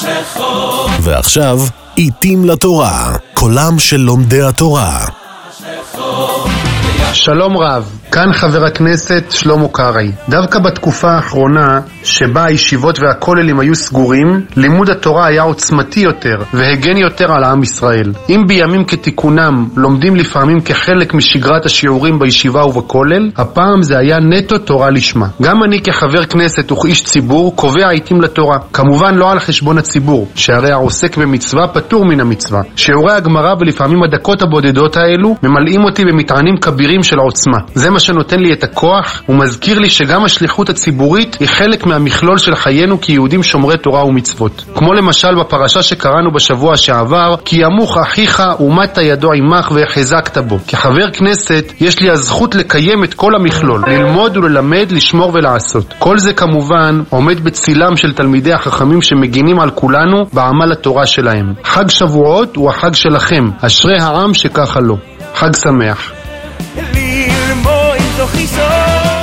ועכשיו, עיתים לתורה, קולם של לומדי התורה. שלום רב, כאן חבר הכנסת שלמה קרעי. דווקא בתקופה האחרונה שבה הישיבות והכוללים היו סגורים, לימוד התורה היה עוצמתי יותר והגן יותר על עם ישראל. אם בימים כתיקונם לומדים לפעמים כחלק משגרת השיעורים בישיבה ובכולל, הפעם זה היה נטו תורה לשמה. גם אני כחבר כנסת וכאיש ציבור קובע עיתים לתורה, כמובן לא על חשבון הציבור, שהרי העוסק במצווה פטור מן המצווה. שיעורי הגמרא ולפעמים הדקות הבודדות האלו ממלאים אותי במטענים כבירים של עוצמה. זה מה שנותן לי את הכוח ומזכיר לי שגם השליחות הציבורית היא חלק מהמכלול של חיינו כיהודים שומרי תורה ומצוות. כמו למשל בפרשה שקראנו בשבוע שעבר, כי ימוך אחיך ומת ידו עמך והחזקת בו. כחבר כנסת יש לי הזכות לקיים את כל המכלול, ללמוד וללמד, לשמור ולעשות. כל זה כמובן עומד בצילם של תלמידי החכמים שמגינים על כולנו בעמל התורה שלהם. חג שבועות הוא החג שלכם, אשרי העם שככה לו. חג שמח. לרמוד עם תוכיסו